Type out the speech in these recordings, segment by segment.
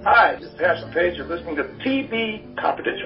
Hi, this is Pastor Page. You're listening to TV Confidential.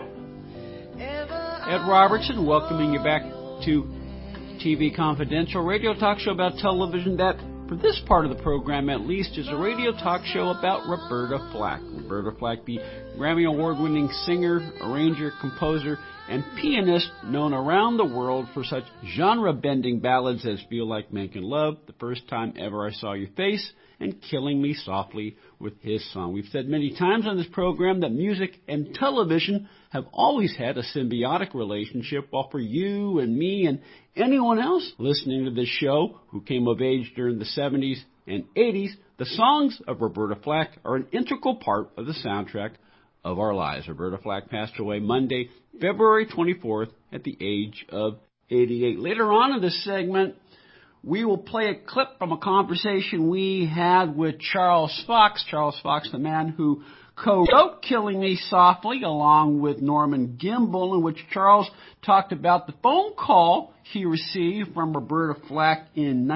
Ed Robertson, welcoming you back to TV Confidential, radio talk show about television that, for this part of the program at least, is a radio talk show about Roberta Flack. Roberta Flack, the Grammy Award-winning singer, arranger, composer, and pianist known around the world for such genre-bending ballads as Feel Like Making Love, The First Time Ever I Saw Your Face, and Killing Me Softly with his song. We've said many times on this program that music and television have always had a symbiotic relationship, while for you and me and anyone else listening to this show who came of age during the 70s and 80s, the songs of Roberta Flack are an integral part of the soundtrack of our lives. Roberta Flack passed away Monday, February 24th at the age of 88. Later on in this segment, we will play a clip from a conversation we had with Charles Fox. Charles Fox, the man who co-wrote Killing Me Softly along with Norman Gimbel, in which Charles talked about the phone call he received from Roberta Flack in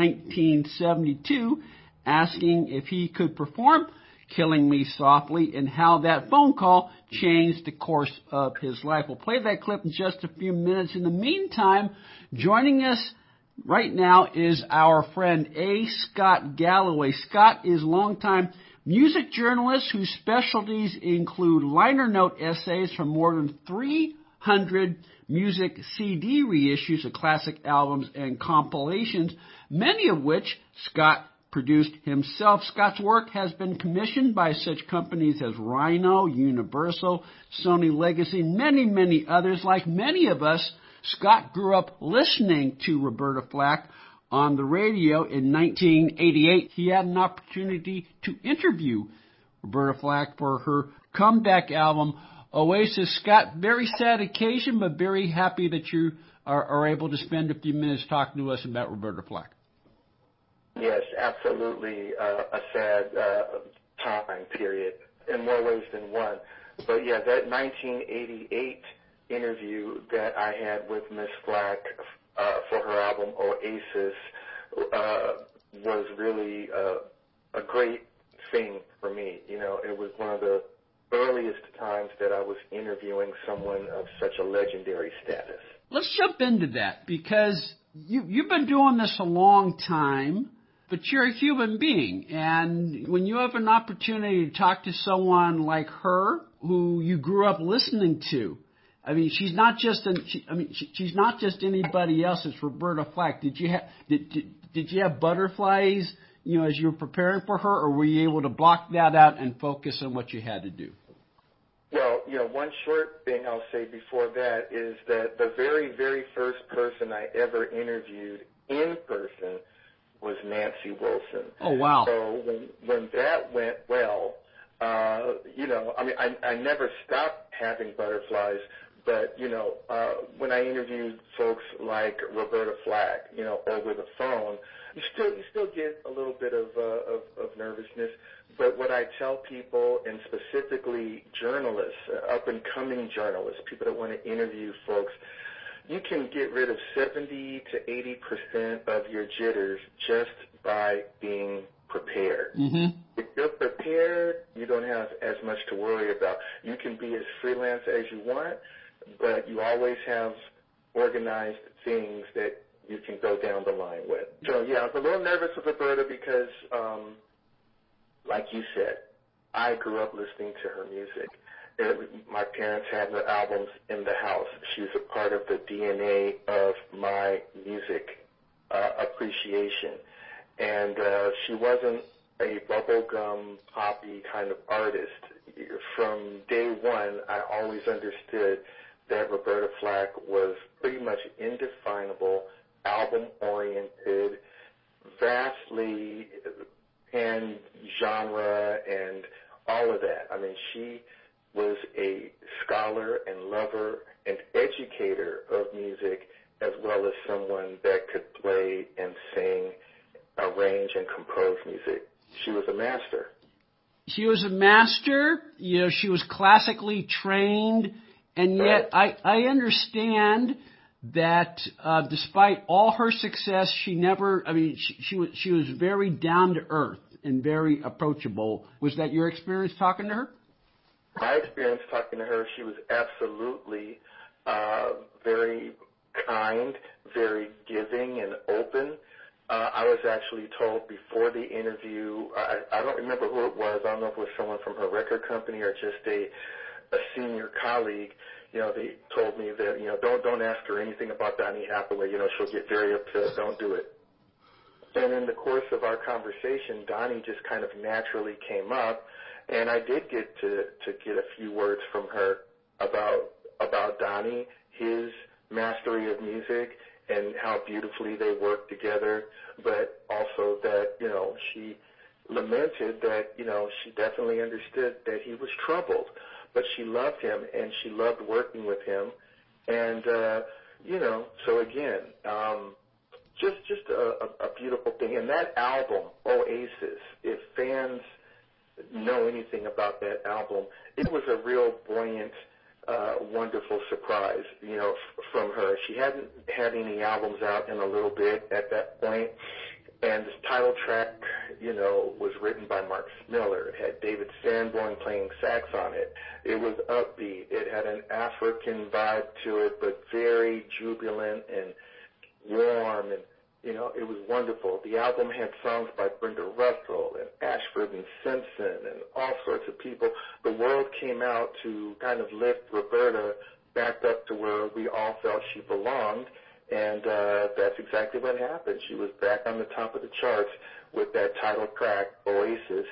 1972 asking if he could perform Killing Me Softly and how that phone call changed the course of his life. We'll play that clip in just a few minutes. In the meantime, joining us right now is our friend A. Scott Galloway. Scott is a longtime music journalist whose specialties include liner note essays from more than 300 music CD reissues of classic albums and compilations, many of which Scott produced himself. Scott's work has been commissioned by such companies as Rhino, Universal, Sony Legacy, many others. Like many of us, Scott grew up listening to Roberta Flack on the radio. In 1988, he had an opportunity to interview Roberta Flack for her comeback album, Oasis. Scott, very sad occasion, but very happy that you are able to spend a few minutes talking to us about Roberta Flack. Yes, absolutely a sad time period in more ways than one. But yeah, that 1988 interview that I had with Miss Flack for her album Oasis was really a great thing for me. You know, it was one of the earliest times that I was interviewing someone of such a legendary status. Let's jump into that, because you've been doing this a long time, but you're a human being, and when you have an opportunity to talk to someone like her, who you grew up listening to, I mean, she's not just she's not just anybody else. It's Roberta Flack. Did you have butterflies, you know, as you were preparing for her, or were you able to block that out and focus on what you had to do? Well, you know, one short thing I'll say before that is that the very, very first person I ever interviewed in person was Nancy Wilson. Oh, wow. So when that went well, you know, I mean, I never stopped having butterflies, but, you know, when I interviewed folks like Roberta Flack, you know, over the phone, you still get a little bit of nervousness. But what I tell people, and specifically journalists, up-and-coming journalists, people that want to interview folks, you can get rid of 70 to 80% of your jitters just by being prepared. Mm-hmm. If you're prepared, you don't have as much to worry about. You can be as freelance as you want, but you always have organized things that you can go down the line with. So, yeah, I was a little nervous with Roberta because, like you said, I grew up listening to her music. My parents had her albums in the house. She was a part of the DNA of my music appreciation. And she wasn't a bubblegum poppy kind of artist. From day one, I always understood that Roberta Flack was pretty much indefinable, album-oriented, vastly pan-genre and all of that. I mean, she was a scholar and lover and educator of music, as well as someone that could play and sing, arrange, and compose music. She was a master. She was a master. You know, she was classically trained, and yet I understand that despite all her success, she never. I mean, she was very down to earth and very approachable. Was that your experience talking to her? My experience talking to her, she was absolutely very kind, very giving and open. I was actually told before the interview, I don't remember who it was. I don't know if it was someone from her record company or just a senior colleague. They told me that, don't ask her anything about Donny Hathaway. She'll get very upset. Don't do it. And in the course of our conversation, Donny just kind of naturally came up, and I did get to get a few words from her about Donny, his mastery of music, and how beautifully they work together, but also that, she lamented that, she definitely understood that he was troubled, but she loved him and she loved working with him. And, so again, just a beautiful thing. And that album, Oasis, if fans know anything about that album, it was a real buoyant, wonderful surprise, from her. She hadn't had any albums out in a little bit at that point, and this title track, was written by Mark Miller. It had David Sanborn playing sax on it. It was upbeat. It had an African vibe to it, but very jubilant and warm, and it was wonderful. The album had songs by Brenda Russell and Ashford and Simpson and all sorts of people. The world came out to kind of lift Roberta back up to where we all felt she belonged, and that's exactly what happened. She was back on the top of the charts with that title track, Oasis,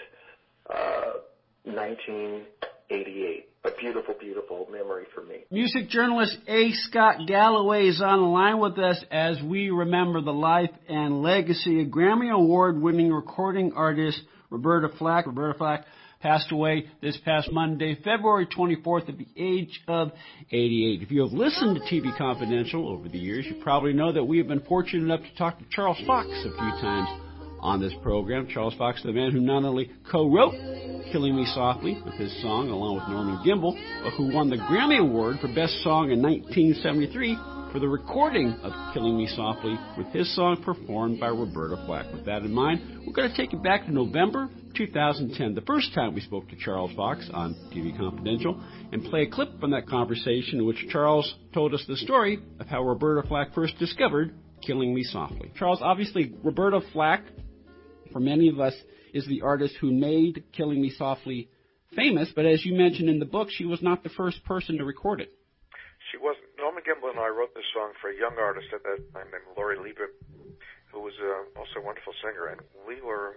1988. A beautiful, beautiful memory for me. Music journalist A. Scott Galloway is on the line with us as we remember the life and legacy of Grammy Award-winning recording artist Roberta Flack. Roberta Flack passed away this past Monday, February 24th, at the age of 88. If you have listened to TV Confidential over the years, you probably know that we have been fortunate enough to talk to Charles Fox a few times on this program. Charles Fox, the man who not only co-wrote Killing Me Softly with his song, along with Norman Gimbel, but who won the Grammy Award for Best Song in 1973 for the recording of Killing Me Softly with his song performed by Roberta Flack. With that in mind, we're going to take you back to November 2010, the first time we spoke to Charles Fox on TV Confidential, and play a clip from that conversation in which Charles told us the story of how Roberta Flack first discovered Killing Me Softly. Charles, obviously, Roberta Flack, for many of us, is the artist who made Killing Me Softly famous, but as you mentioned in the book, she was not the first person to record it. She wasn't. Norman Gimbel and I wrote this song for a young artist at that time named Laurie Liebert, who was also a wonderful singer, and we were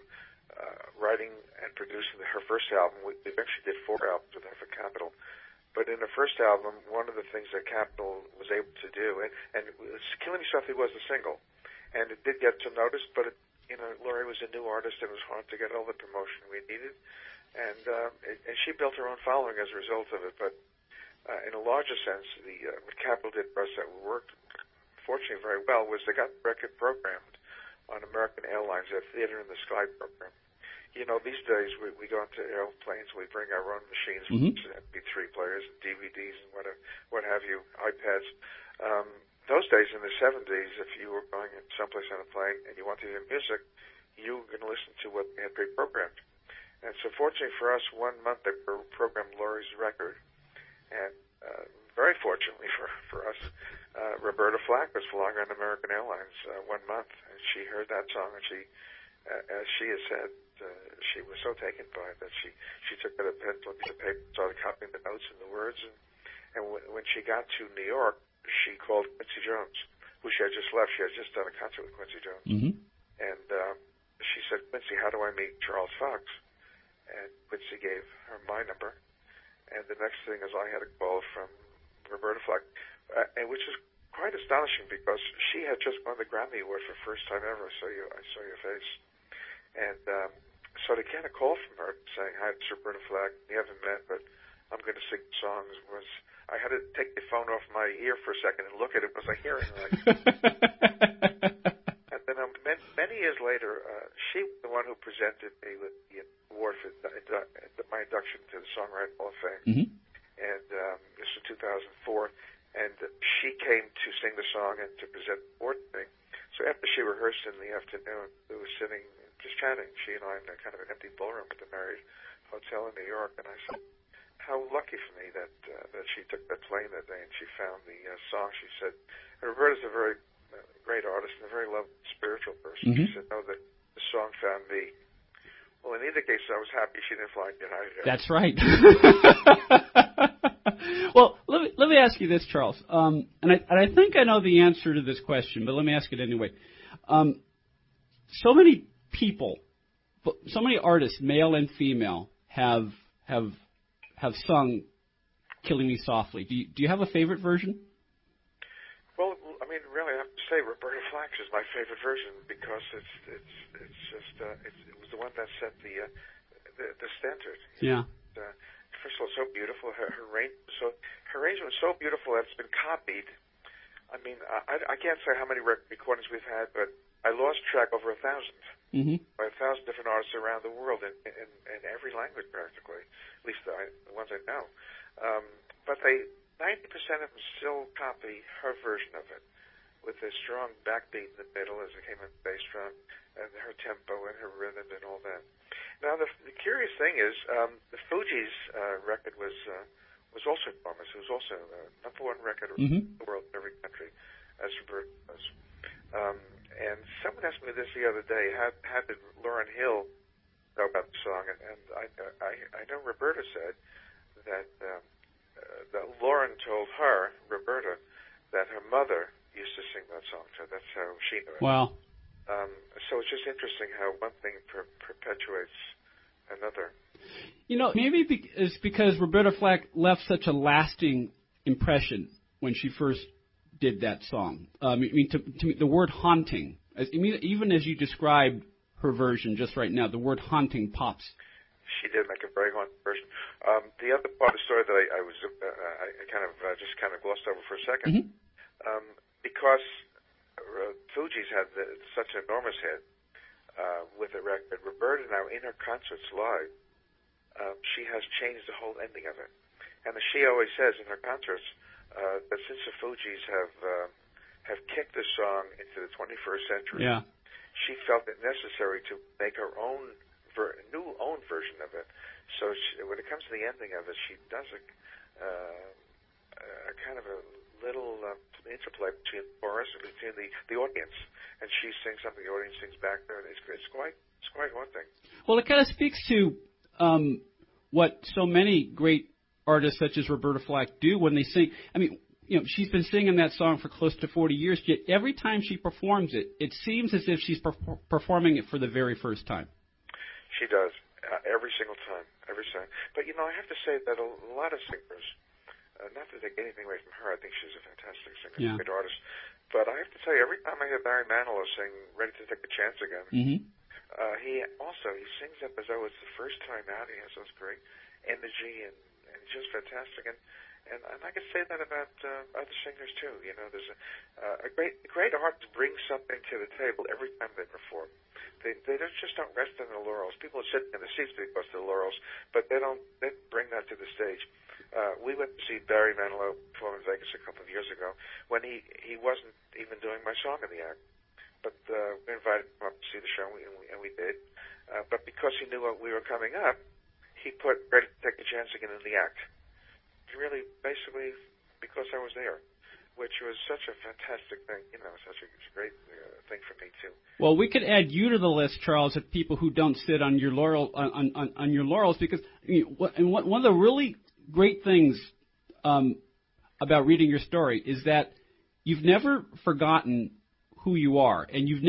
writing and producing her first album. We eventually did 4 albums with her for Capitol. But in the first album, one of the things that Capitol was able to do, and Killing Me Softly was a single, and it did get some notice, but Laurie was a new artist, and it was hard to get all the promotion we needed, and she built her own following as a result of it. But in a larger sense, what Capitol did for us that worked, fortunately, very well was they got the record programmed on American Airlines, their Theater in the Sky program. These days we go into airplanes, we bring our own machines, MP3 players, and DVDs, and what have you, iPads. Those days in the 70s, if you were going someplace on a plane and you wanted to hear music, you were going to listen to what they had pre-programmed. And so fortunately for us, 1 month they programmed Laurie's record. And very fortunately for us, Roberta Flack was flying on American Airlines 1 month, and she heard that song, and she, as she has said, she was so taken by it that she took out a pencil and piece of paper and started copying the notes and the words. And when she got to New York, she called Quincy Jones, who she had just left. She had just done a concert with Quincy Jones. Mm-hmm. And she said, "Quincy, how do I meet Charles Fox?" And Quincy gave her my number. And the next thing is I had a call from Roberta Flack, and which is quite astonishing because she had just won the Grammy Award for the first time ever. I saw your face. And so to get a call from her saying, "Hi, it's Roberta Flack. We haven't met, but I'm going to sing songs," I had to take the phone off my ear for a second and look at it. Was I hearing right? And then many years later, she was the one who presented me with the award for my induction to the Songwriting Hall of Fame. Mm-hmm. And this was 2004. And she came to sing the song and to present the award to me. So after she rehearsed in the afternoon, we were sitting just chatting, she and I, in a kind of an empty ballroom at the Marriott Hotel in New York. And I said, how lucky for me that she took that plane that day and she found the song. She said, Roberta's a very great artist and a very loving, spiritual person. Mm-hmm. She said, no, that the song found me. Well, in either case, I was happy she didn't fly to United. That's right. Well, let me ask you this, Charles. And I think I know the answer to this question, but let me ask it anyway. So many people, so many artists, male and female, have sung "Killing Me Softly." Do you have a favorite version? Well, I mean, really, I have to say Roberta Flack is my favorite version because it was the one that set the standard. Yeah. First of all, so beautiful. Her arrangement was so beautiful that it's been copied. I mean, I can't say how many recordings we've had, but I lost track over 1,000 by 1,000 different artists around the world in every language practically, at least the ones I know. But 90% of them still copy her version of it, with a strong backbeat in the middle as it came in bass drum, and her tempo and her rhythm and all that. Now, the curious thing is, the Fugees record was also enormous. It was also number one record in the world in every country, as Roberta was. And someone asked me this the other day: how did Lauryn Hill know about the song? And I know Roberta said that Lauryn told her, Roberta, that her mother used to sing that song, so that's how she knew it. Wow. So it's just interesting how one thing perpetuates another. You know, maybe it's because Roberta Flack left such a lasting impression when she first did that song. I mean, to me, the word haunting, even as you described her version just right now, the word haunting pops. She did make a very haunting version. The other part of the story that I just kind of glossed over for a second, because Fugees had such an enormous hit with the record. Roberta now, in her concerts live, she has changed the whole ending of it. And as she always says in her concerts, that since the Fugees have kicked the song into the 21st century, she felt it necessary to make her own new version of it. So when it comes to the ending of it, she does a kind of a little interplay between the chorus and between the audience, and she sings something, the audience sings back there, and it's quite haunting. Well, it kind of speaks to what so many great artists such as Roberta Flack do when they sing. I mean, you know, she's been singing that song for close to 40 years, yet every time she performs it, it seems as if she's performing it for the very first time. She does, every single time. But, you know, I have to say that a lot of singers, not to take anything away from her, I think she's a fantastic singer, a great artist. But I have to tell you, every time I hear Barry Manilow sing Ready to Take a Chance Again, he sings up as though it's the first time out. He has those great energy and just fantastic. And I can say that about other singers too. You know, there's a great artist brings something to the table every time they perform. They just don't rest on their laurels. People are sitting in the seats because of the laurels, but they bring that to the stage. We went to see Barry Manilow perform in Vegas a couple of years ago when he wasn't even doing my song in the act. But we invited him up to see the show, and we did. But because he knew we were coming up, he put Ready to Take a Chance Again in the act. Really, basically, because I was there, which was such a fantastic thing, you know, such a great thing for me too. Well, we could add you to the list, Charles, of people who don't sit on your on your laurels, because one of the really great things about reading your story is that you've never forgotten who you are, and you've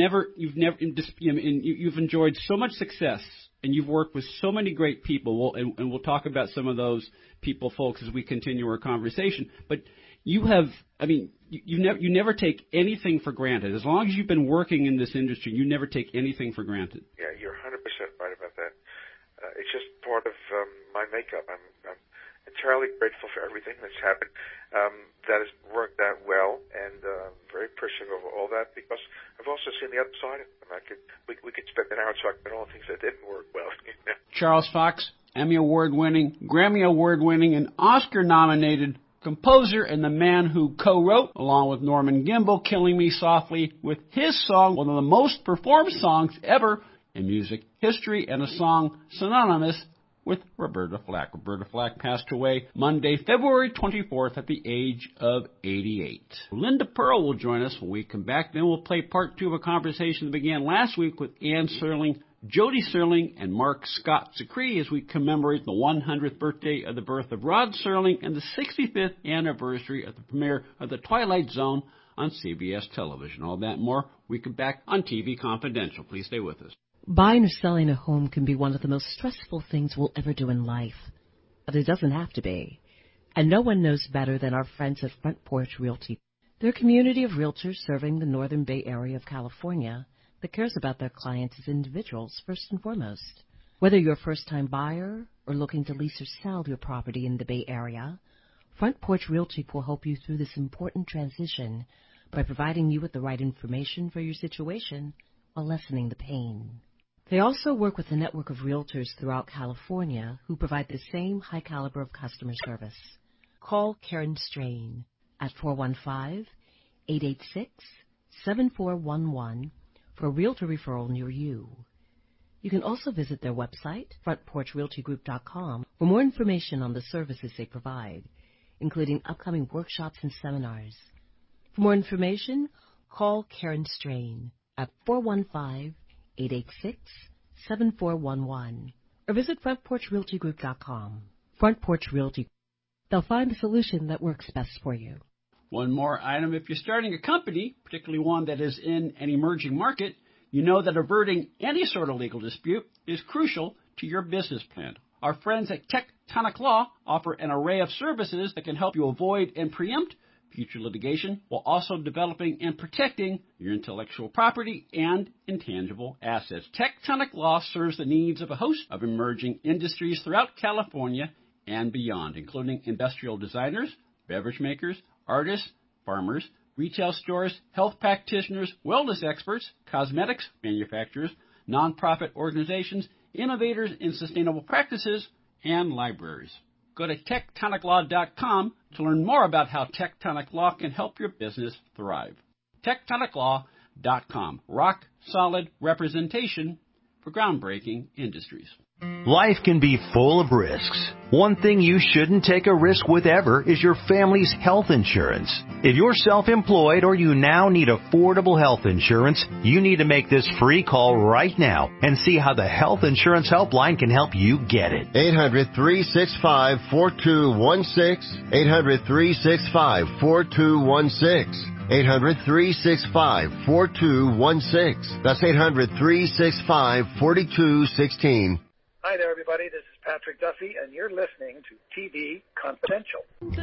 enjoyed so much success, and you've worked with so many great people. And we'll talk about some of those people, folks, as we continue our conversation. But you have, I mean, you never take anything for granted. As long as you've been working in this industry, you never take anything for granted. Yeah, you're 100% right about that. It's just part of my makeup. I'm entirely grateful for everything that's happened that has worked out well, and very appreciative of all that, because I've also seen the other side of it. We could spend an hour talking about all the things that didn't work well. Charles Fox, Emmy Award-winning, Grammy Award-winning, and Oscar-nominated composer and the man who co-wrote, along with Norman Gimbel, Killing Me Softly, with his song, one of the most performed songs ever in music history, and a song synonymous with Roberta Flack. Roberta Flack passed away Monday, February 24th at the age of 88. Linda Pearl will join us when we come back. Then we'll play part 2 of a conversation that began last week with Ann Serling, Jody Serling, and Mark Scott Zicree as we commemorate the 100th birthday of the birth of Rod Serling and the 65th anniversary of the premiere of The Twilight Zone on CBS television. All that and more, we come back on TV Confidential. Please stay with us. Buying or selling a home can be one of the most stressful things we'll ever do in life, but it doesn't have to be. And no one knows better than our friends at Front Porch Realty. They're a community of realtors serving the Northern Bay Area of California that cares about their clients as individuals first and foremost. Whether you're a first-time buyer or looking to lease or sell your property in the Bay Area, Front Porch Realty will help you through this important transition by providing you with the right information for your situation while lessening the pain. They also work with a network of realtors throughout California who provide the same high caliber of customer service. Call Karen Strain at 415-886-7411 for a realtor referral near you. You can also visit their website, frontporchrealtygroup.com, for more information on the services they provide, including upcoming workshops and seminars. For more information, call Karen Strain at 415-886-7411 or visit frontporchrealtygroup.com. Front Porch Realty. They'll find the solution that works best for you. One more item. If you're starting a company, particularly one that is in an emerging market, you know that averting any sort of legal dispute is crucial to your business plan. Our friends at Tectonic Law offer an array of services that can help you avoid and preempt future litigation while also developing and protecting your intellectual property and intangible assets. Tectonic Law serves the needs of a host of emerging industries throughout California and beyond, including industrial designers, beverage makers, artists, farmers, retail stores, health practitioners, wellness experts, cosmetics manufacturers, nonprofit organizations, innovators in sustainable practices, and libraries. Go to tectoniclaw.com to learn more about how Tectonic Law can help your business thrive. tectoniclaw.com. Rock solid representation for groundbreaking industries. Life can be full of risks. One thing you shouldn't take a risk with ever is your family's health insurance. If you're self-employed or you now need affordable health insurance, you need to make this free call right now and see how the Health Insurance Helpline can help you get it. 800-365-4216. 800-365-4216. 800-365-4216. That's 800-365-4216. Hi there, everybody. This is Patrick Duffy, and you're listening to TV Confidential.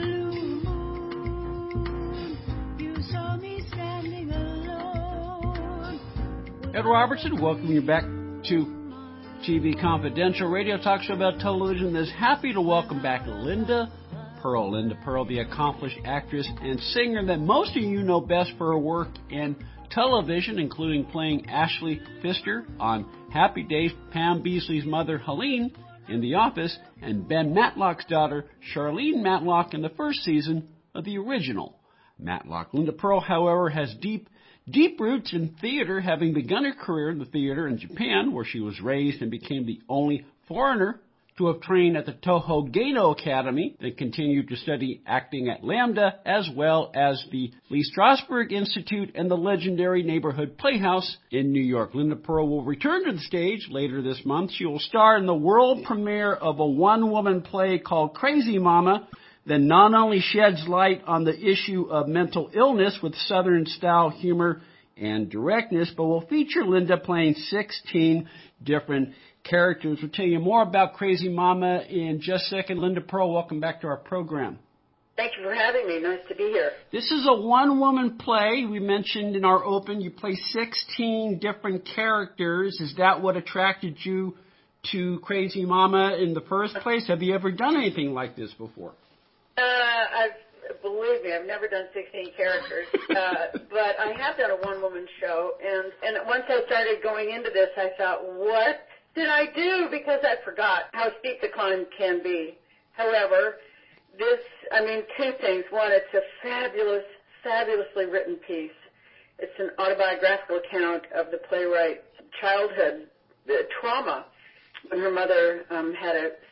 Ed Robertson, welcoming you back to TV Confidential, radio talk show about television. Is happy to welcome back Linda Pearl. Linda Pearl, the accomplished actress and singer that most of you know best for her work in television, including playing Ashley Pfister on Happy Days, Pam Beesly's mother, Helene, in The Office, and Ben Matlock's daughter, Charlene Matlock, in the first season of the original Matlock. Linda Pearl, however, has deep roots in theater, having begun her career in the theater in Japan, where she was raised and became the only foreigner to have trained at the Toho Gano Academy, then continued to study acting at Lambda, as well as the Lee Strasberg Institute and the legendary Neighborhood Playhouse in New York. Linda Pearl will return to the stage later this month. She will star in the world premiere of a one-woman play called Crazy Mama, that not only sheds light on the issue of mental illness with Southern-style humor and directness, but will feature Linda playing 16 different characters. We'll tell you more about Crazy Mama in just a second. Linda Pearl, welcome back to our program. Thank you for having me. Nice to be here. This is a one-woman play. We mentioned in our open you play 16 different characters. Is that what attracted you to Crazy Mama in the first place? Have you ever done anything like this before? Believe me, I've never done 16 characters, but I have done a one-woman show, and once I started going into this, I thought, what did I do? Because I forgot how steep the climb can be. However, two things. One, it's a fabulously written piece. It's an autobiographical account of the playwright's childhood, the trauma when her mother had a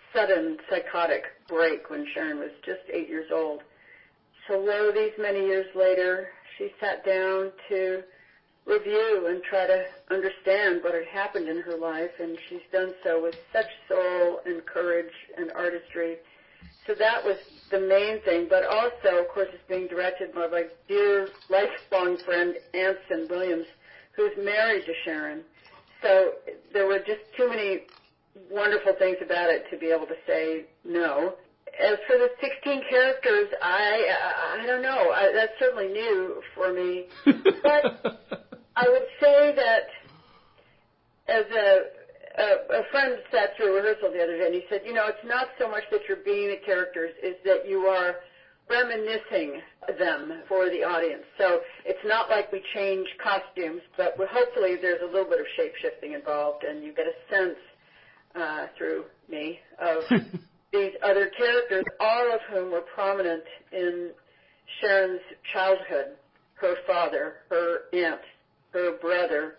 sudden psychotic break when Sharon was just 8 years old. So lo, these many years later, she sat down to review and try to understand what had happened in her life, and she's done so with such soul and courage and artistry. So that was the main thing, but also, of course, it's being directed by my dear lifelong friend, Anson Williams, who's married to Sharon. So there were just too many wonderful things about it to be able to say no. As for the 16 characters, I don't know. That's certainly new for me. But I would say that as a friend sat through rehearsal the other day, and he said, it's not so much that you're being the characters, is that you are reminiscing them for the audience. So it's not like we change costumes, but hopefully there's a little bit of shape-shifting involved, and you get a sense through me of these other characters, all of whom were prominent in Sharon's childhood, her father, her aunt, her brother.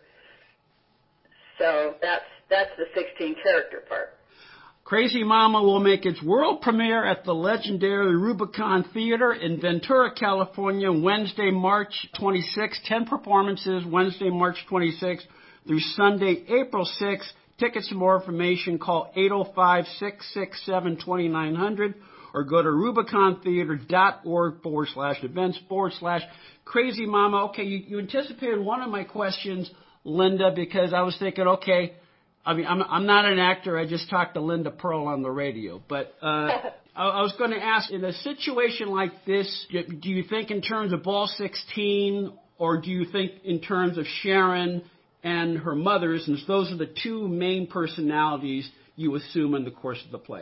So that's the 16 character part. Crazy Mama will make its world premiere at the legendary Rubicon Theater in Ventura, California, Wednesday, March 26th. 10 performances, Wednesday, March 26th through Sunday, April 6th. Tickets and more information, call 805-667-2900 or go to rubicontheater.org/events/Crazy Mama. Okay, you anticipated one of my questions, Linda, because I was thinking, okay, I'm not an actor. I just talked to Linda Pearl on the radio. But I was going to ask, in a situation like this, do you think in terms of all 16, or do you think in terms of Sharon and her mother, since those are the two main personalities you assume in the course of the play?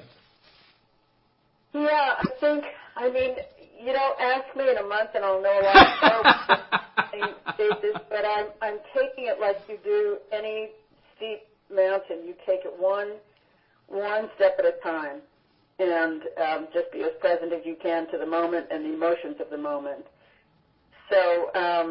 Yeah, you don't ask me in a month and I'll know a lot more basis, but I'm taking it like you do any steep mountain. You take it one step at a time, and just be as present as you can to the moment and the emotions of the moment. So,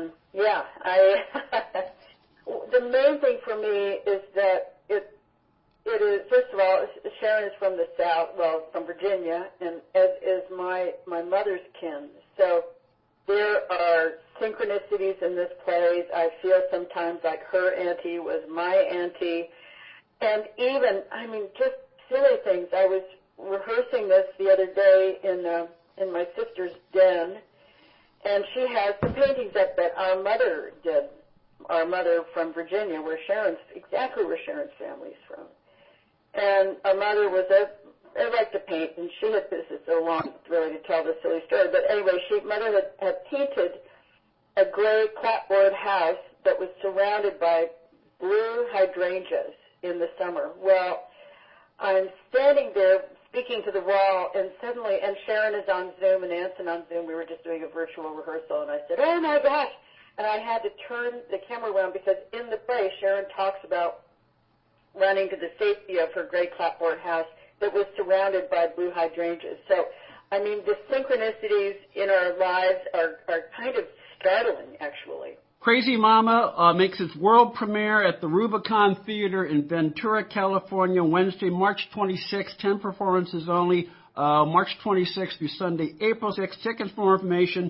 the main thing for me is that it is, first of all, Sharon is from the South, from Virginia, and as is my mother's kin. So there are synchronicities in this play. I feel sometimes like her auntie was my auntie. And even, just silly things. I was rehearsing this the other day in my sister's den, and she has some paintings up that our mother did. Our mother from Virginia, exactly where Sharon's family is from. And our mother was I like to paint, and she had, this is so long really to tell this silly story, but anyway, mother had painted a gray clapboard house that was surrounded by blue hydrangeas in the summer. Well, I'm standing there speaking to the wall, and suddenly, and Sharon is on Zoom and Anson on Zoom. We were just doing a virtual rehearsal, and I said, oh my gosh. And I had to turn the camera around because in the play, Sharon talks about running to the safety of her gray clapboard house that was surrounded by blue hydrangeas. So, the synchronicities in our lives are kind of startling, actually. Crazy Mama makes its world premiere at the Rubicon Theater in Ventura, California, Wednesday, March 26th, 10 performances only, March 26th through Sunday, April 6th. Tickets for more information,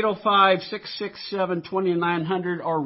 805-667-2900 or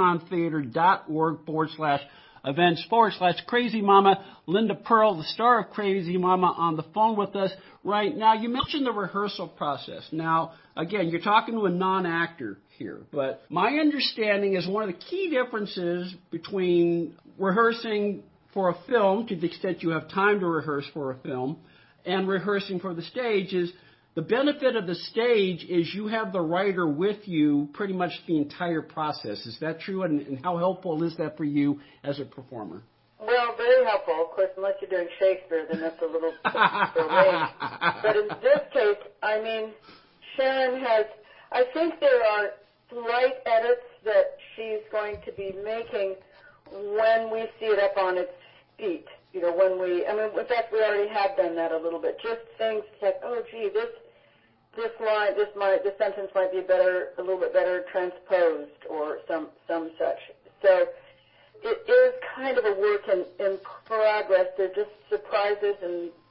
rubicontheater.org/events/Crazy Mama. Linda Pearl, the star of Crazy Mama, on the phone with us right now. You mentioned the rehearsal process. Now, again, you're talking to a non-actor here, but my understanding is one of the key differences between rehearsing for a film, to the extent you have time to rehearse for a film, and rehearsing for the stage is the benefit of the stage is you have the writer with you pretty much the entire process. Is that true? And how helpful is that for you as a performer? Well, very helpful. Of course, unless you're doing Shakespeare, then that's a little range. But in this case, Sharon has, I think there are slight edits that she's going to be making when we see it up on its feet. In fact, we already have done that a little bit. Just things like, oh, gee, this sentence might be a little bit better transposed, or some such. So it is kind of a work in progress. They're just surprises and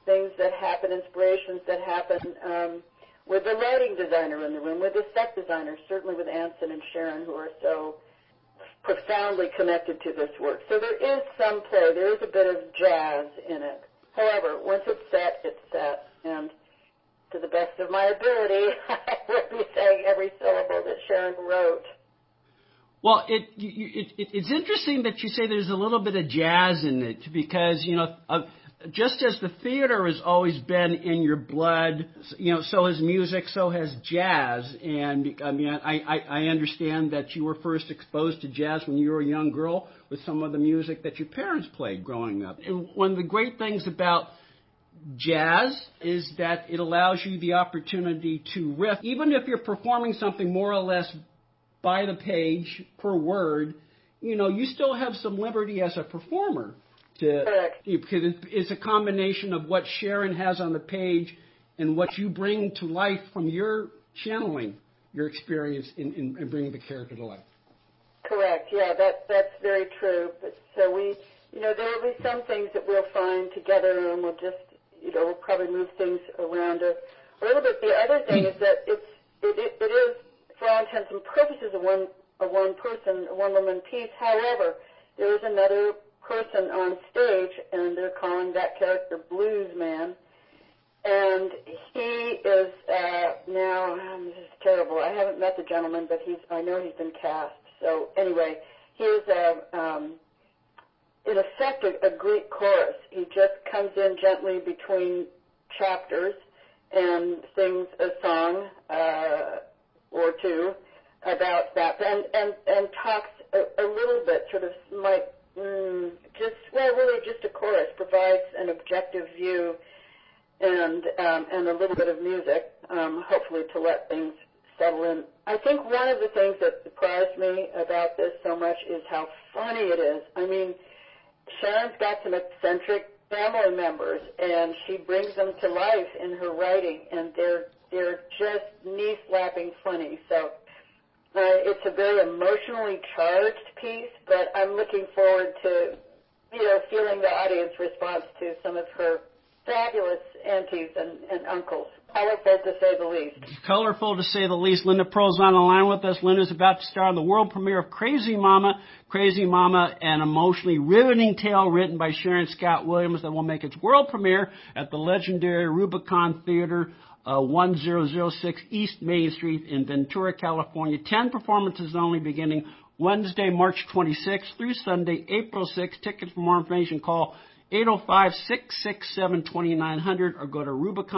things that happen, inspirations that happen with the lighting designer in the room, with the set designer, certainly with Anson and Sharon, who are so profoundly connected to this work. So there is some play. There is a bit of jazz in it. However, once it's set, it's set. And to the best of my ability, I will be saying every syllable that Sharon wrote. Well, it's interesting that you say there's a little bit of jazz in it because, just as the theater has always been in your blood, so has music, so has jazz. And, I mean, I understand that you were first exposed to jazz when you were a young girl with some of the music that your parents played growing up. And one of the great things about jazz is that it allows you the opportunity to riff. Even if you're performing something more or less by the page per word, you still have some liberty as a performer. Correct. Because it's a combination of what Sharon has on the page and what you bring to life from your channeling, your experience in bringing the character to life. Correct. Yeah, that's very true. But so there will be some things that we'll find together, and we'll just, we'll probably move things around a little bit. The other thing is that it is, for all intents and purposes, a one woman piece. However, there is another person on stage, and they're calling that character Blues Man. And he is now, this is terrible. I haven't met the gentleman, but I know he's been cast. So anyway, he is in effect a Greek chorus. He just comes in gently between chapters and sings a song or two about that, and talks a little bit, sort of really just a chorus, provides an objective view and a little bit of music, hopefully to let things settle in. I think one of the things that surprised me about this so much is how funny it is. I mean, Sharon's got some eccentric family members, and she brings them to life in her writing, and they're just knee-slapping funny. So it's a very emotionally charged piece, but I'm looking forward to, feeling the audience response to some of her fabulous aunties and uncles. Colorful, to say the least. Colorful, to say the least. Linda Pearl's on the line with us. Linda's about to star in the world premiere of Crazy Mama. Crazy Mama, an emotionally riveting tale written by Sharon Scott Williams that will make its world premiere at the legendary Rubicon Theater, 1006 East Main Street in Ventura, California. 10 performances only, beginning Wednesday, March 26th through Sunday, April 6th. Tickets for more information, call 805-667-2900 or go to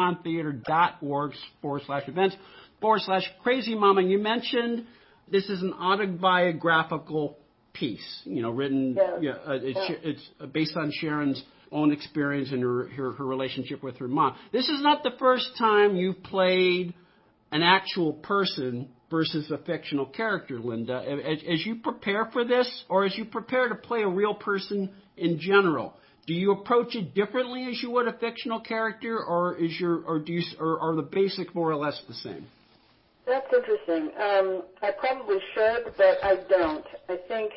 rubicontheater.org/events/Crazy Mama. You mentioned this is an autobiographical piece, written, it's based on Sharon's own experience and her relationship with her mom. This is not the first time you've played an actual person versus a fictional character, Linda. As you prepare for this, or as you prepare to play a real person in general, do you approach it differently as you would a fictional character, or are the basics more or less the same? That's interesting. I probably should, but I don't. I think,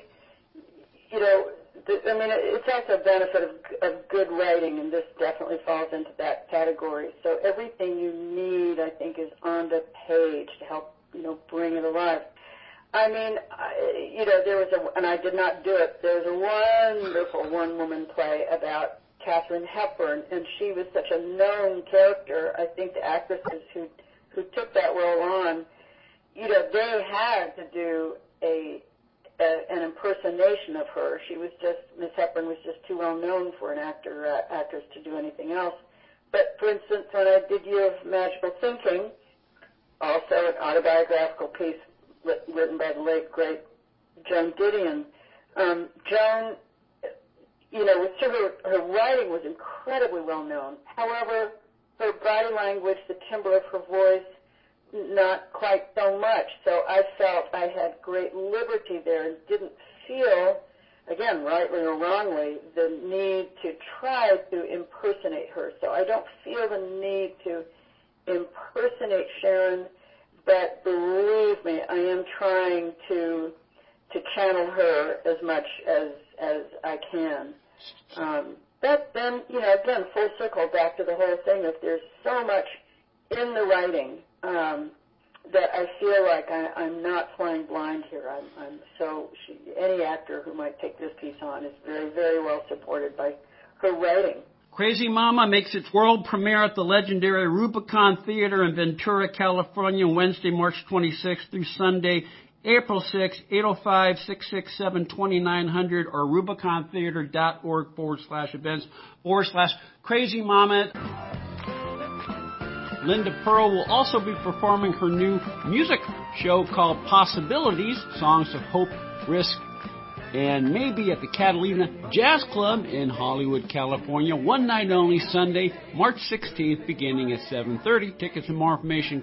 it's also a benefit of good writing, and this definitely falls into that category. So everything you need, I think, is on the page to help, bring it alive. I mean, there was and I did not do it, there was a wonderful one-woman play about Katharine Hepburn, and she was such a known character. I think the actresses who took that role on, they had to do an impersonation of her. Miss Hepburn was just too well known for an actress to do anything else. But, for instance, when I did Year of Magical Thinking, also an autobiographical piece written by the late, great Joan Didion. Joan, her writing was incredibly well known. However, her body language, the timbre of her voice, not quite so much. So I felt I had great liberty there and didn't feel, again, rightly or wrongly, the need to try to impersonate her. So I don't feel the need to impersonate Sharon, but believe me, I am trying to channel her as much as I can. that then, again, full circle back to the whole thing of there's so much in the writing that I feel like I'm not flying blind here. Any actor who might take this piece on is very, very well supported by her writing. Crazy Mama makes its world premiere at the legendary Rubicon Theater in Ventura, California, Wednesday, March 26th through Sunday, April 6th, 805-667-2900 or rubicontheater.org/events/Crazy Mama. Linda Pearl will also be performing her new music show called Possibilities, Songs of Hope, Risk, and maybe at the Catalina Jazz Club in Hollywood, California. One night only, Sunday, March 16th, beginning at 7:30. Tickets and more information,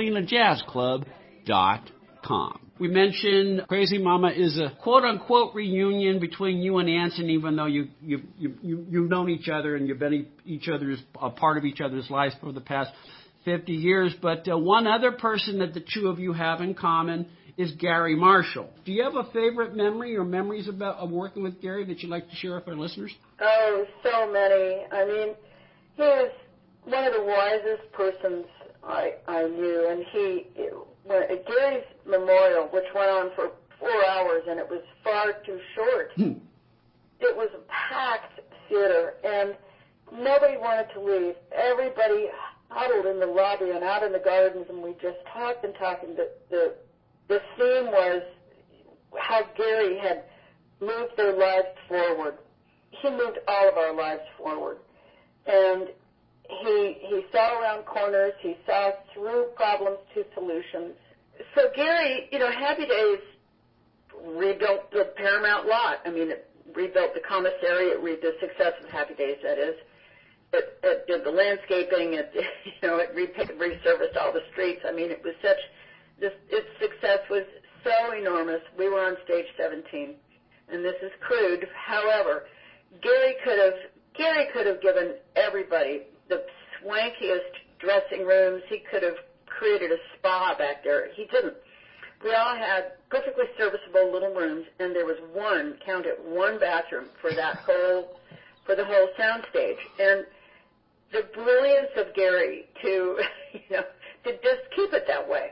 CatalinaJazzClub.com. We mentioned Crazy Mama is a quote-unquote reunion between you and Anson, even though you've known each other and you've been a part of each other's lives for the past 50 years. But one other person that the two of you have in common is Gary Marshall. Do you have a favorite memory or memories of working with Gary that you'd like to share with our listeners? Oh, so many. I mean, he was one of the wisest persons I knew, and Gary's memorial, which went on for 4 hours, and it was far too short. It was a packed theater, and nobody wanted to leave. Everybody huddled in the lobby and out in the gardens, and we just talked and talked. And the theme was how Gary had moved their lives forward. He moved all of our lives forward. And he saw around corners. He saw through problems to solutions. So Gary, Happy Days rebuilt the Paramount lot. I mean, it rebuilt the commissary. The success of Happy Days, that is. It did the landscaping. It resurfaced all the streets. I mean, it was its success was so enormous. We were on stage 17, and this is crude. However, Gary could have given everybody the swankiest dressing rooms. He could have created a spa back there. He didn't. We all had perfectly serviceable little rooms, and there was one bathroom for the whole soundstage. And the brilliance of Gary to just keep it that way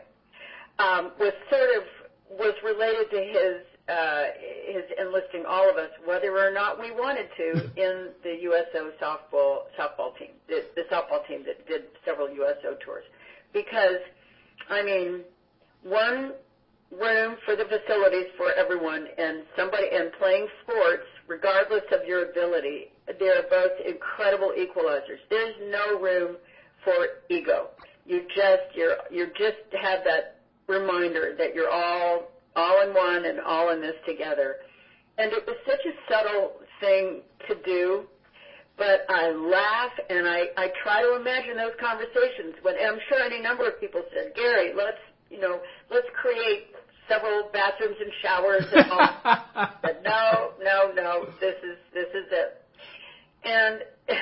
was related to his enlisting all of us, whether or not we wanted to, in the USO softball team, the softball team that did several USO tours. Because, I mean, one room for the facilities for everyone, and playing sports, regardless of your ability, they're both incredible equalizers. There's no room for ego. You just have that reminder that you're all in one and all in this together. And it was such a subtle thing to do, but I laugh and I try to imagine those conversations when I'm sure any number of people said, Gary, let's create several bathrooms and showers and all. But no, this is it. And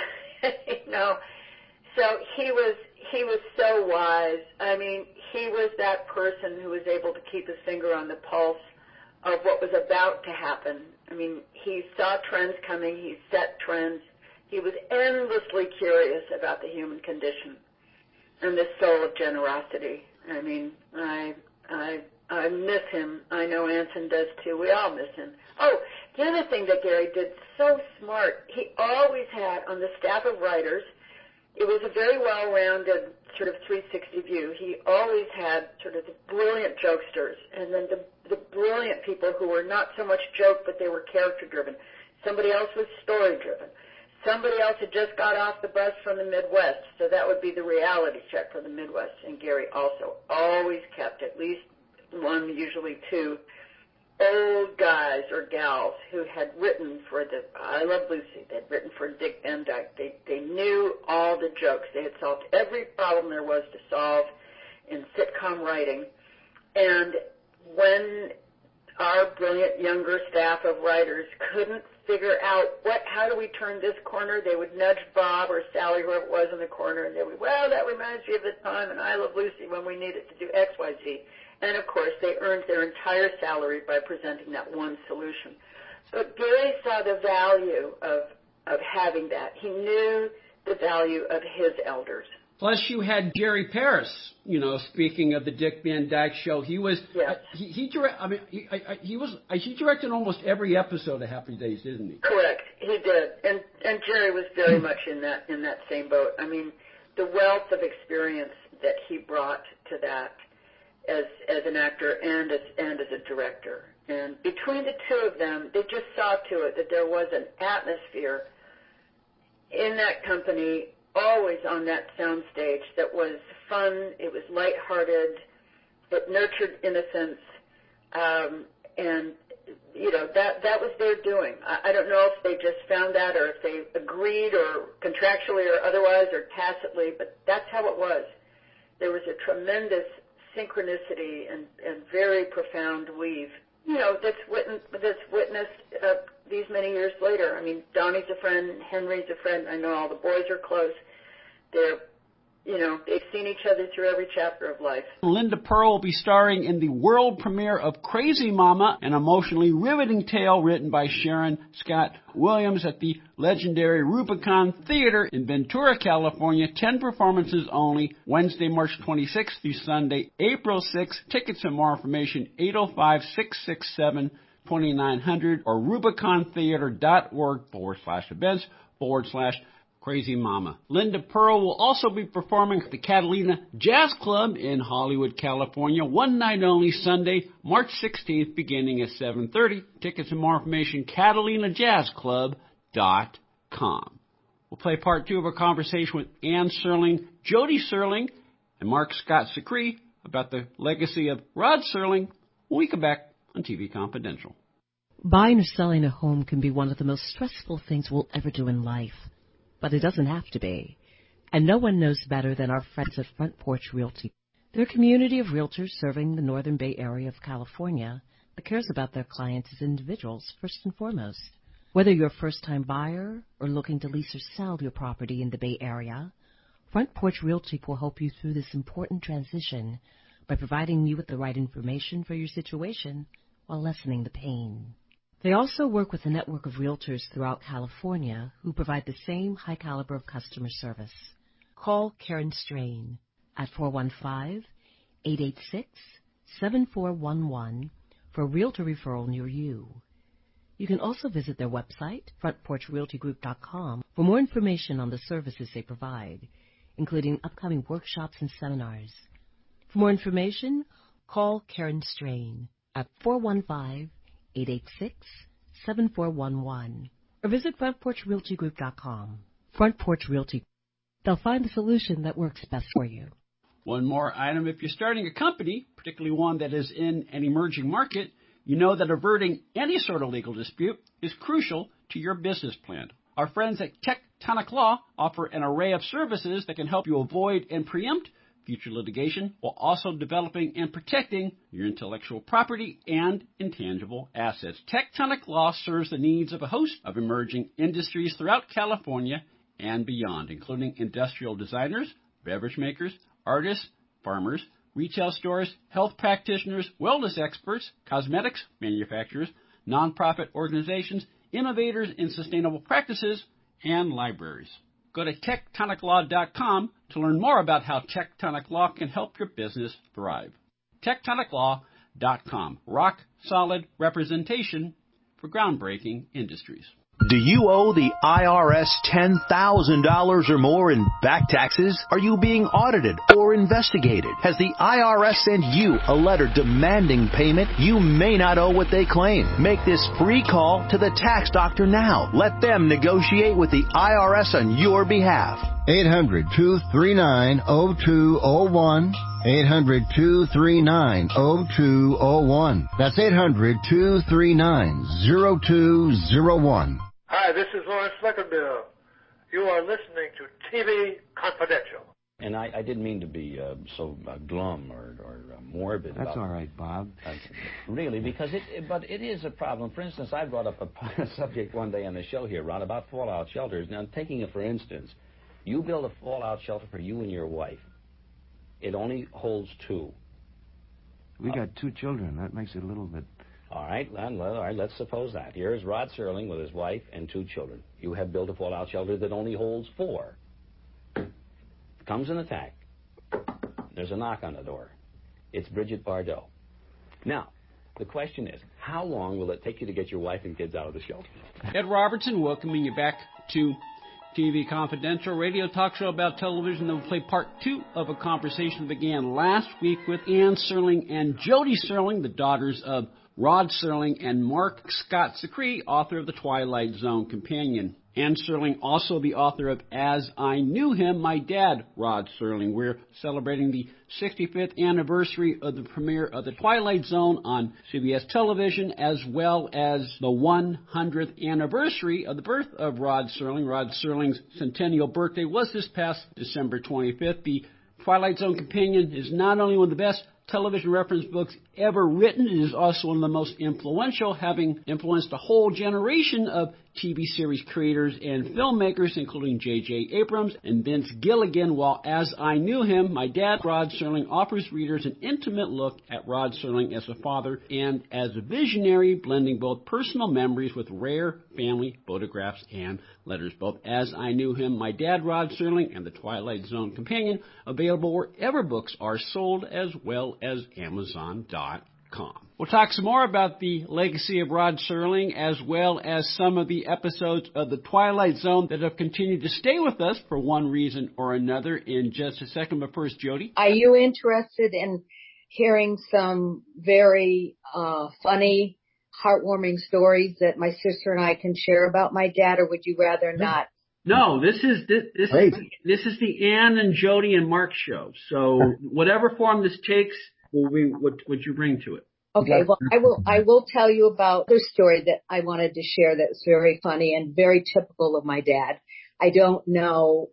so he was so wise. I mean, he was that person who was able to keep his finger on the pulse of what was about to happen. I mean, he saw trends coming. He set trends. He was endlessly curious about the human condition and the soul of generosity. I mean, I miss him. I know Anson does too. We all miss him. Oh, the other thing that Gary did so smart, he always had on the staff of writers, it was a very well-rounded sort of 360 view. He always had sort of the brilliant jokesters and then the brilliant people who were not so much joke, but they were character-driven. Somebody else was story-driven. Somebody else had just got off the bus from the Midwest, so that would be the reality check for the Midwest. And Gary also always kept at least one, usually two, old guys or gals who had written for the I Love Lucy. They had written for Dick Van Dyke. They knew all the jokes. They had solved every problem there was to solve in sitcom writing. And when our brilliant younger staff of writers couldn't figure out how do we turn this corner, they would nudge Bob or Sally, whoever it was in the corner, and they would, well, that reminds me of the time in I Love Lucy when we needed to do X, Y, Z. And, of course, they earned their entire salary by presenting that one solution. But Gary saw the value of of having that. He knew the value of his elders. Plus, you had Jerry Paris. Speaking of the Dick Van Dyke Show, he was he directed almost every episode of Happy Days, didn't he? Correct, he did, and Jerry was very much in that same boat. I mean, the wealth of experience that he brought to that as an actor and as a director, and between the two of them, they just saw to it that there was an atmosphere in that company, always on that soundstage, that was fun, it was lighthearted, it nurtured innocence, and that was their doing. I don't know if they just found that or if they agreed or contractually or otherwise or tacitly, but that's how it was. There was a tremendous synchronicity and very profound weave, that's witnessed these many years later. I mean, Donnie's a friend, Henry's a friend. I know all the boys are close. They've seen each other through every chapter of life. Linda Pearl will be starring in the world premiere of Crazy Mama, an emotionally riveting tale written by Sharon Scott Williams at the legendary Rubicon Theater in Ventura, California. 10 performances only, Wednesday, March 26th through Sunday, April 6th. Tickets and more information, 805-667-2900 or rubicontheater.org/events/Crazy Mama. Linda Pearl will also be performing at the Catalina Jazz Club in Hollywood, California, one night only, Sunday, March 16th, beginning at 7:30. Tickets and more information, CatalinaJazzClub.com. We'll play part 2 of our conversation with Ann Serling, Jody Serling, and Mark Scott Secree about the legacy of Rod Serling when we come back on TV Confidential. Buying or selling a home can be one of the most stressful things we'll ever do in life. But it doesn't have to be. And no one knows better than our friends at Front Porch Realty. They're a community of realtors serving the Northern Bay Area of California that cares about their clients as individuals first and foremost. Whether you're a first-time buyer or looking to lease or sell your property in the Bay Area, Front Porch Realty will help you through this important transition by providing you with the right information for your situation while lessening the pain. They also work with a network of realtors throughout California who provide the same high caliber of customer service. Call Karen Strain at 415-886-7411 for a realtor referral near you. You can also visit their website, frontporchrealtygroup.com, for more information on the services they provide, including upcoming workshops and seminars. For more information, call Karen Strain at 415-886-7411 or visit frontporchrealtygroup.com. Front Porch Realty. They'll find the solution that works best for you. One more item. If you're starting a company, particularly one that is in an emerging market, you know that averting any sort of legal dispute is crucial to your business plan. Our friends at Tectonic Law offer an array of services that can help you avoid and preempt future litigation while also developing and protecting your intellectual property and intangible assets. Tectonic Law serves the needs of a host of emerging industries throughout California and beyond, including industrial designers, beverage makers, artists, farmers, retail stores, health practitioners, wellness experts, cosmetics manufacturers, nonprofit organizations, innovators in sustainable practices, and libraries. Go to tectoniclaw.com to learn more about how Tectonic Law can help your business thrive. tectoniclaw.com. Rock solid representation for groundbreaking industries. Do you owe the IRS $10,000 or more in back taxes? Are you being audited or investigated? Has the IRS sent you a letter demanding payment? You may not owe what they claim. Make this free call to the tax doctor now. Let them negotiate with the IRS on your behalf. 800-239-0201. 800-239-0201. That's 800-239-0201. Hi, this is Lawrence Fleckerbill. You are listening to TV Confidential. And I didn't mean to be so glum or morbid. That's all right, Bob. Really, because it is a problem. For instance, I brought up a subject one day on the show here, Ron, about fallout shelters. Now, taking it for instance, you build a fallout shelter for you and your wife. It only holds 2. We got 2 children. That makes it a little bit All right, let's suppose that. Here's Rod Serling with his wife and 2 children. You have built a fallout shelter that only holds 4. Comes an attack. There's a knock on the door. It's Bridget Bardot. Now, the question is, how long will it take you to get your wife and kids out of the shelter? Ed Robertson welcoming you back to TV Confidential, radio talk show about television that will play part 2 of a conversation that began last week with Ann Serling and Jody Serling, the daughters of Rod Serling and Mark Scott Secree, author of The Twilight Zone Companion. Ann Serling, also the author of As I Knew Him, My Dad, Rod Serling. We're celebrating the 65th anniversary of the premiere of The Twilight Zone on CBS television, as well as the 100th anniversary of the birth of Rod Serling. Rod Serling's centennial birthday was this past December 25th. The Twilight Zone Companion is not only one of the best television reference books ever written, it is also one of the most influential, having influenced a whole generation of TV series creators and filmmakers, including J.J. Abrams and Vince Gilligan, while As I Knew Him, My Dad, Rod Serling, offers readers an intimate look at Rod Serling as a father and as a visionary, blending both personal memories with rare family photographs and letters. Both As I Knew Him, My Dad, Rod Serling, and The Twilight Zone Companion, available wherever books are sold, as well as Amazon.com. We'll talk some more about the legacy of Rod Serling, as well as some of the episodes of The Twilight Zone that have continued to stay with us for one reason or another in just a second. But first, Jody. Are you interested in hearing some very funny, heartwarming stories that my sister and I can share about my dad, or would you rather not? No, this is the Ann and Jody and Mark show. So whatever form this takes will be what you bring to it. Okay, well, I will tell you about the story that I wanted to share that's very funny and very typical of my dad. I don't know,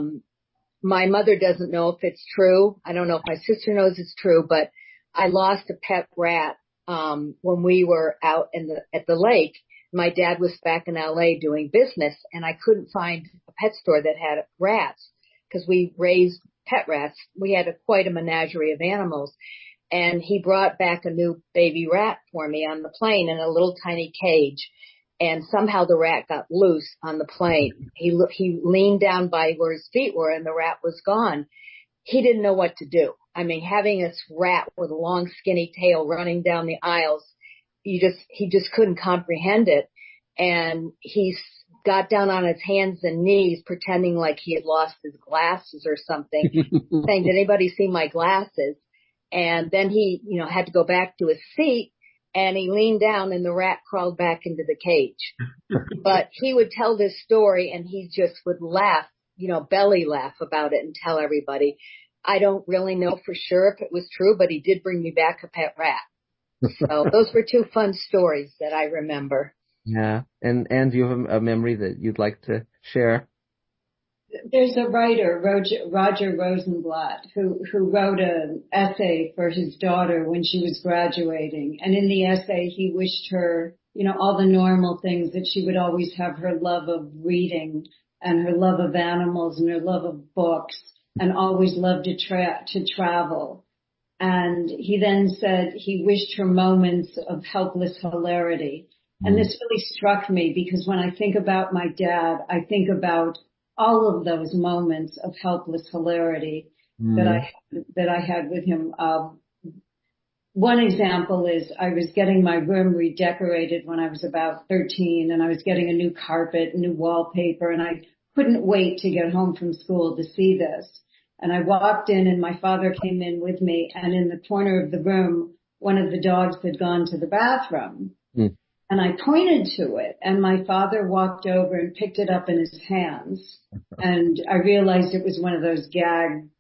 my mother doesn't know if it's true. I don't know if my sister knows it's true, but I lost a pet rat, when we were out at the lake. My dad was back in LA doing business, and I couldn't find a pet store that had rats because we raised pet rats. We had quite a menagerie of animals. And he brought back a new baby rat for me on the plane in a little tiny cage. And somehow the rat got loose on the plane. He leaned down by where his feet were, and the rat was gone. He didn't know what to do. I mean, having this rat with a long skinny tail running down the aisles, he just couldn't comprehend it. And he got down on his hands and knees pretending like he had lost his glasses or something, saying, "Did anybody see my glasses?" And then he, had to go back to his seat, and he leaned down and the rat crawled back into the cage. But he would tell this story and he just would laugh, belly laugh about it and tell everybody. I don't really know for sure if it was true, but he did bring me back a pet rat. So those were 2 fun stories that I remember. Yeah. And do you have a memory that you'd like to share? There's a writer, Roger Rosenblatt, who wrote an essay for his daughter when she was graduating. And in the essay, he wished her, all the normal things, that she would always have her love of reading and her love of animals and her love of books, and always loved to travel. And he then said he wished her moments of helpless hilarity. And this really struck me, because when I think about my dad, I think about all of those moments of helpless hilarity that I had with him. One example is I was getting my room redecorated when I was about 13, and I was getting a new carpet, new wallpaper, and I couldn't wait to get home from school to see this. And I walked in, and my father came in with me, and in the corner of the room, one of the dogs had gone to the bathroom. And I pointed to it, and my father walked over and picked it up in his hands. And I realized it was one of those gag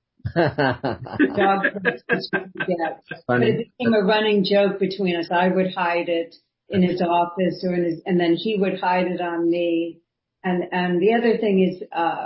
dog prints. But it became a running joke between us. I would hide it in his office and then he would hide it on me. And the other thing is,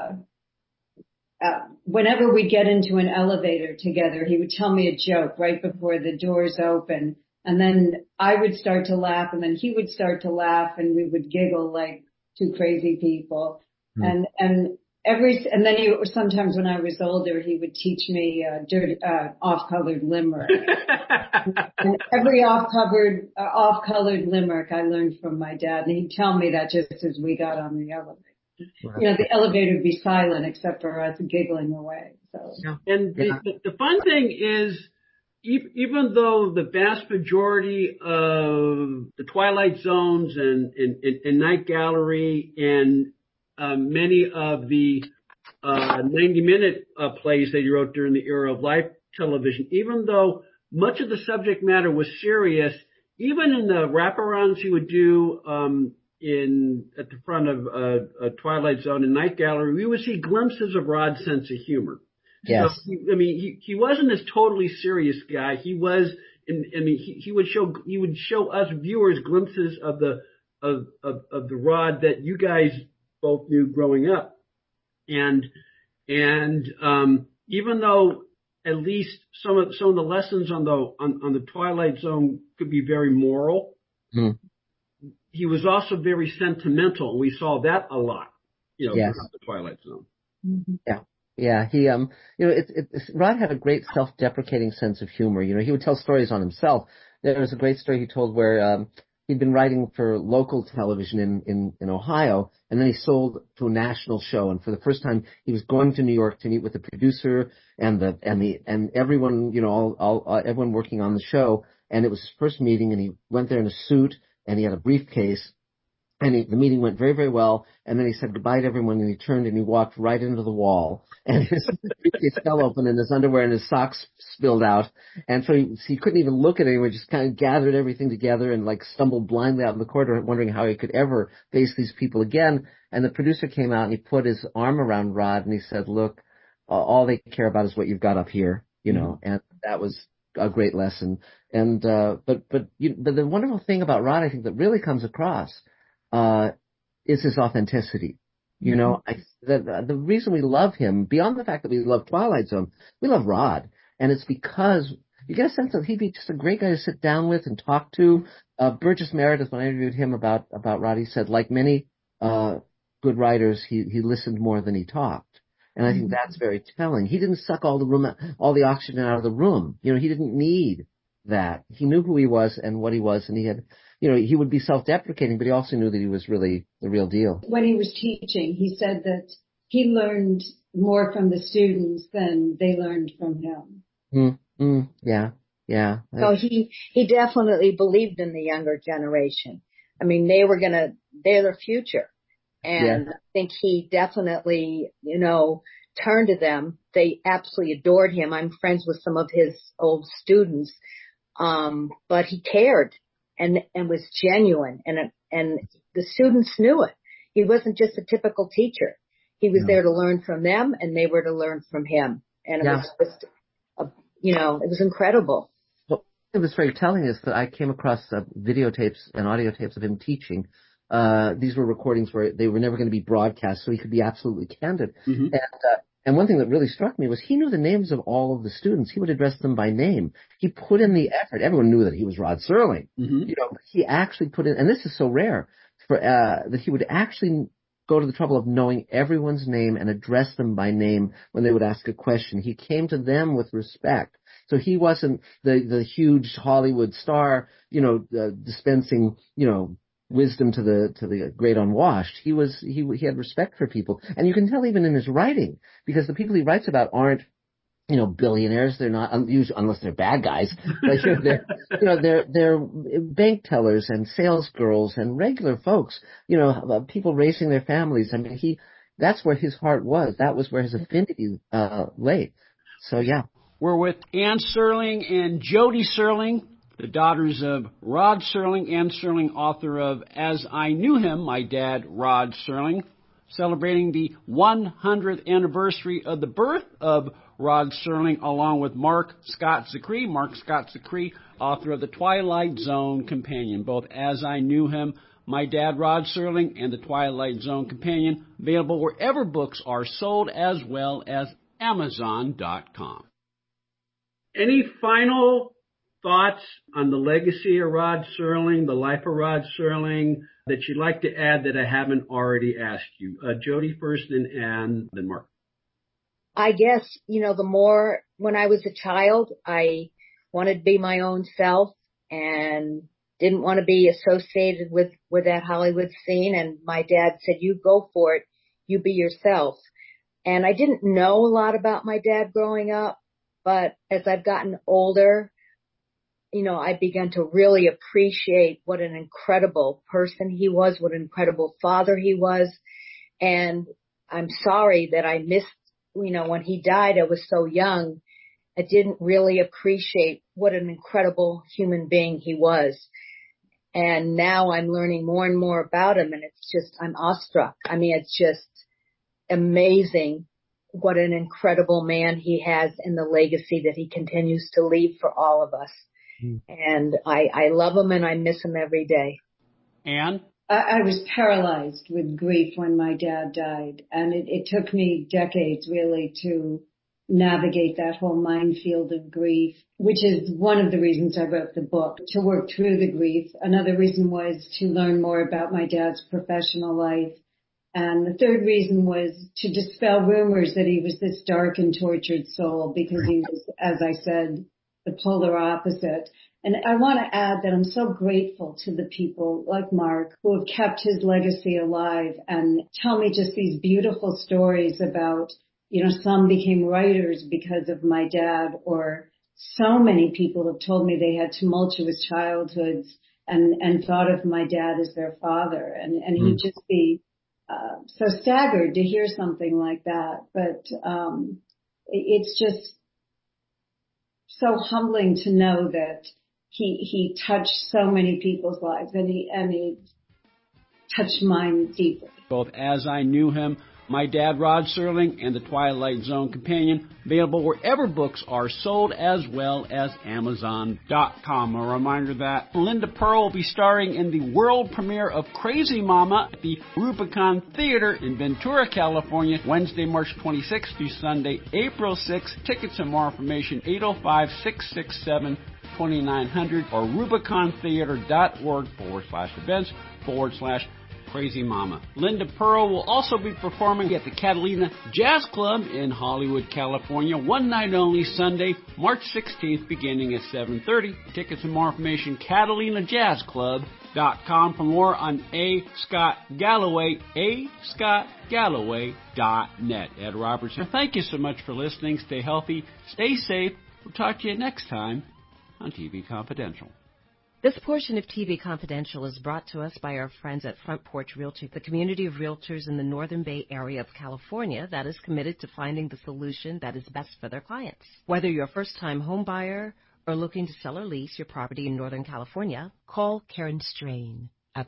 whenever we get into an elevator together, he would tell me a joke right before the doors open. And then I would start to laugh, and then he would start to laugh, and we would giggle like 2 crazy people. And and then sometimes when I was older, he would teach me off-colored limerick. And every off-colored limerick I learned from my dad, and he'd tell me that just as we got on the elevator. Wow. You know, the elevator would be silent except for us giggling away. So. Yeah. And the fun thing is, even though the vast majority of the Twilight Zones and Night Gallery and many of the 90-minute plays that you wrote during the era of live television, even though much of the subject matter was serious, even in the wraparounds you would do at the front of Twilight Zone and Night Gallery, we would see glimpses of Rod's sense of humor. Yes. So, he wasn't this totally serious guy. He was, he would show us viewers glimpses of the Rod that you guys both knew growing up. And even though at least some of the lessons on the Twilight Zone could be very moral, he was also very sentimental, and we saw that a lot, throughout the Twilight Zone. Mm-hmm. Yeah. Yeah, he, Rod had a great self-deprecating sense of humor. He would tell stories on himself. There was a great story he told where, he'd been writing for local television in Ohio, and then he sold to a national show. And for the first time, he was going to New York to meet with the producer and everyone, everyone working on the show. And it was his first meeting, and he went there in a suit, and he had a briefcase. And the meeting went very, very well. And then he said goodbye to everyone, and he turned and he walked right into the wall. And his briefcase fell open, and his underwear and his socks spilled out. And so he couldn't even look at anyone, just kind of gathered everything together and stumbled blindly out in the corridor, wondering how he could ever face these people again. And the producer came out and he put his arm around Rod and he said, look, all they care about is what you've got up here, and that was a great lesson. And, but the wonderful thing about Rod, I think, that really comes across, is his authenticity. The reason we love him, beyond the fact that we love Twilight Zone, we love Rod. And it's because you get a sense that he'd be just a great guy to sit down with and talk to. Burgess Meredith, when I interviewed him about Rod, he said, like many, good writers, he listened more than he talked. And I think that's very telling. He didn't suck all the oxygen out of the room. He didn't need that. He knew who he was and what he was, and he had, he would be self-deprecating, but he also knew that he was really the real deal. When he was teaching, he said that he learned more from the students than they learned from him. Yeah. So he definitely believed in the younger generation. I mean, they're the future. And I think he definitely, turned to them. They absolutely adored him. I'm friends with some of his old students. But he cared and was genuine, and the students knew it. He wasn't just a typical teacher. He was there to learn from them, and they were to learn from him. And it was just, it was incredible. Well, it was very telling is that I came across videotapes and audio tapes of him teaching. These were recordings where they were never going to be broadcast, so he could be absolutely candid. Mm-hmm. And one thing that really struck me was he knew the names of all of the students. He would address them by name. He put in the effort. Everyone knew that he was Rod Serling. Mm-hmm. He actually put in, and this is so rare, that he would actually go to the trouble of knowing everyone's name and address them by name when they would ask a question. He came to them with respect. So he wasn't the huge Hollywood star, dispensing, wisdom to the great unwashed. He had respect for people. And you can tell even in his writing, because the people he writes about aren't, billionaires. They're not, usually, unless they're bad guys. But they're bank tellers and sales girls and regular folks, people raising their families. I mean, that's where his heart was. That was where his affinity lay. So yeah. We're with Ann Serling and Jody Serling, the daughters of Rod Serling. Ann Serling, author of As I Knew Him, My Dad, Rod Serling, celebrating the 100th anniversary of the birth of Rod Serling, along with Mark Scott Zicree. Mark Scott Zicree, author of The Twilight Zone Companion, both As I Knew Him, My Dad, Rod Serling, and The Twilight Zone Companion, available wherever books are sold, as well as Amazon.com. Any final thoughts on the legacy of Rod Serling, the life of Rod Serling, that you'd like to add that I haven't already asked you? Jody first, and then Mark. I guess, the more, when I was a child, I wanted to be my own self and didn't want to be associated with that Hollywood scene. And my dad said, you go for it. You be yourself. And I didn't know a lot about my dad growing up, but as I've gotten older, I began to really appreciate what an incredible person he was, what an incredible father he was. And I'm sorry that I missed, when he died, I was so young. I didn't really appreciate what an incredible human being he was. And now I'm learning more and more about him, and I'm awestruck. I mean, it's just amazing what an incredible man he has and the legacy that he continues to leave for all of us. And I love him and I miss him every day. Anne? I was paralyzed with grief when my dad died, and it took me decades really to navigate that whole minefield of grief, which is one of the reasons I wrote the book, to work through the grief. Another reason was to learn more about my dad's professional life. And the third reason was to dispel rumors that he was this dark and tortured soul, because he was, as I said, the polar opposite. And I want to add that I'm so grateful to the people like Mark who have kept his legacy alive and tell me just these beautiful stories about, some became writers because of my dad, or so many people have told me they had tumultuous childhoods and thought of my dad as their father. And he'd just be so staggered to hear something like that. But it's just so humbling to know that he touched so many people's lives, and he touched mine deeply. Both As I Knew Him, My Dad, Rod Serling, and The Twilight Zone Companion, available wherever books are sold, as well as Amazon.com. A reminder that Linda Pearl will be starring in the world premiere of Crazy Mama at the Rubicon Theater in Ventura, California, Wednesday, March 26th through Sunday, April 6th. Tickets and more information, 805-667-2900 or RubiconTheater.org/events/Crazy Mama. Linda Pearl will also be performing at the Catalina Jazz Club in Hollywood, California, one night only, Sunday, March 16th, beginning at 7:30. Tickets and more information, CatalinaJazzClub.com. For more on A. Scott Galloway, ascottgalloway.net. Ed Robertson, thank you so much for listening. Stay healthy, stay safe. We'll talk to you next time on TV Confidential. This portion of TV Confidential is brought to us by our friends at Front Porch Realty, the community of realtors in the Northern Bay area of California that is committed to finding the solution that is best for their clients. Whether you're a first-time home buyer or looking to sell or lease your property in Northern California, call Karen Strain at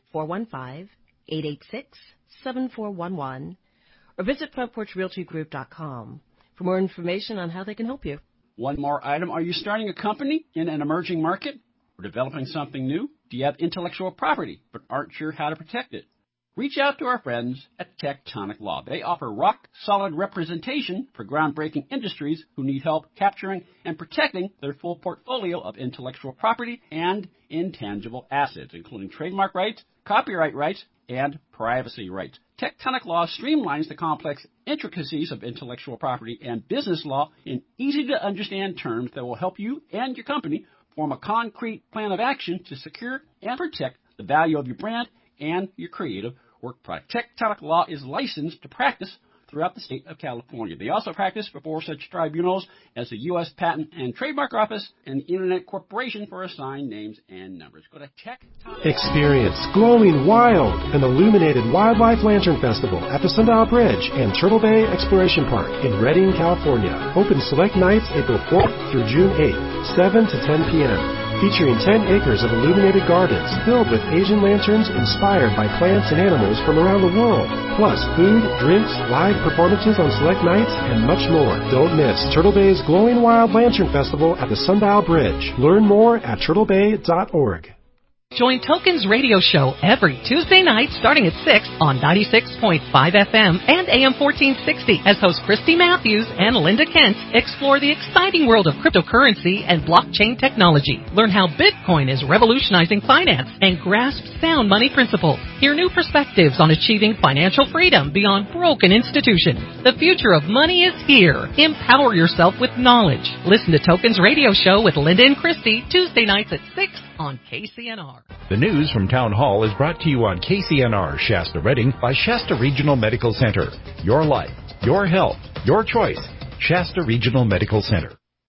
415-886-7411 or visit FrontPorchRealtyGroup.com for more information on how they can help you. One more item. Are you starting a company in an emerging market? Or developing something new? Do you have intellectual property but aren't sure how to protect it? Reach out to our friends at Tectonic Law. They offer rock-solid representation for groundbreaking industries who need help capturing and protecting their full portfolio of intellectual property and intangible assets, including trademark rights, copyright rights, and privacy rights. Tectonic Law streamlines the complex intricacies of intellectual property and business law in easy-to-understand terms that will help you and your company form a concrete plan of action to secure and protect the value of your brand and your creative work product. Tectonic Law is licensed to practice throughout the state of California. They also practice before such tribunals as the U.S. Patent and Trademark Office and the Internet Corporation for assigned names and numbers. Go to Tectonic. Experience Glowing Wild, an illuminated wildlife lantern festival at the Sundial Bridge and Turtle Bay Exploration Park in Redding, California. Open select nights April 4th through June 8th, 7 to 10 p.m. Featuring 10 acres of illuminated gardens filled with Asian lanterns inspired by plants and animals from around the world. Plus, food, drinks, live performances on select nights, and much more. Don't miss Turtle Bay's Glowing Wild Lantern Festival at the Sundial Bridge. Learn more at turtlebay.org. Join Tokens Radio Show every Tuesday night starting at 6 on 96.5 FM and AM 1460 as hosts Christy Matthews and Linda Kent explore the exciting world of cryptocurrency and blockchain technology. Learn how Bitcoin is revolutionizing finance and grasp sound money principles. Hear new perspectives on achieving financial freedom beyond broken institutions. The future of money is here. Empower yourself with knowledge. Listen to Tokens Radio Show with Linda and Christy Tuesday nights at 6 on KCNR. The news from Town Hall is brought to you on KCNR Shasta Redding by Shasta Regional Medical Center. Your life, your health, your choice. Shasta Regional Medical Center.